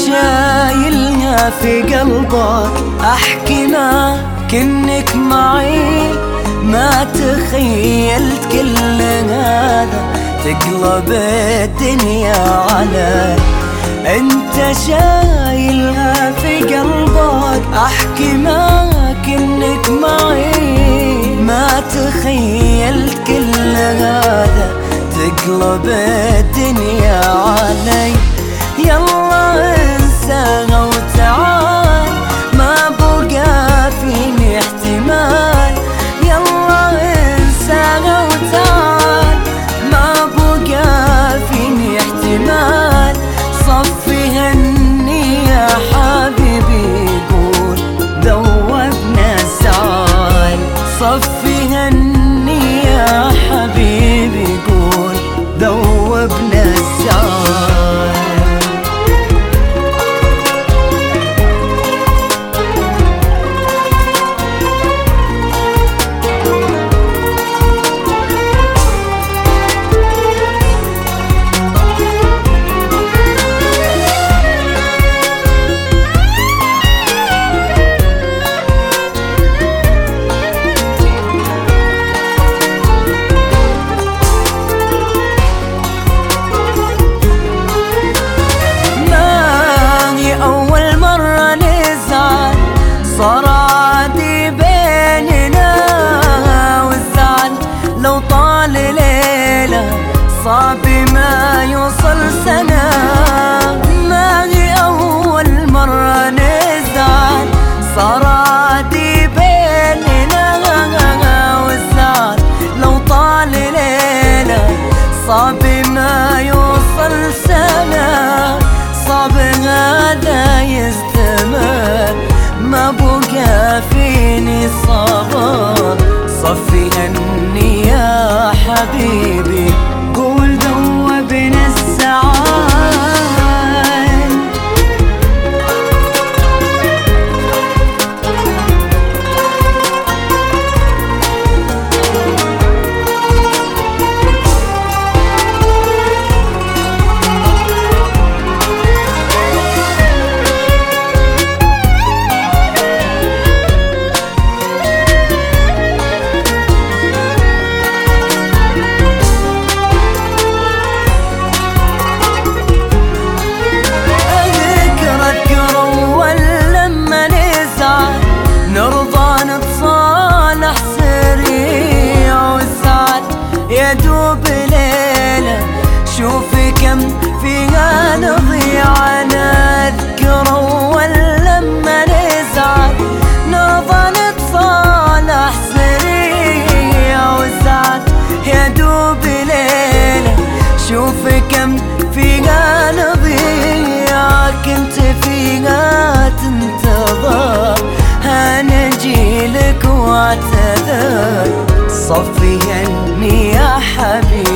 شايلها في قلبك، احكي ما كنك معي، ما تخيلت كل هذا تقلب الدنيا علي. انت شايلها في قلبك، احكي ما كنك معي، ما تخيلت كل هذا تقلب الدنيا علي. يلا انساها وتعال، ما بقى فيني احتمال. يلا انساها وتعال، ما بقى فيني احتمال. صفي النية حبيبي قول ذوبنا الزعل. صفي النية حبيبي قول ذوبنا الزعل. صار عادي بيننا والزعل لو طال ليلة، صعب ما يوصل سنة. ما هي أول مرة نزعل، صار عادي بيننا والزعل لو طال ليلة، صعب ما يوصل سنة. صعب هذا يستمر، ما بقى فيني صبر. صفي عني يا حبيبي قول ذوبنا الزعل. يدوب ليلة شوفي كم فيها نضيع. أنا أذكر أول لما نزعل نرضى نتصالح سريع وزعل. يدوب ليلة شوفي كم فيها نضيع، كنت فيها تنتظر أنا أجيلك واعتذر. صفي عني يا حبيبي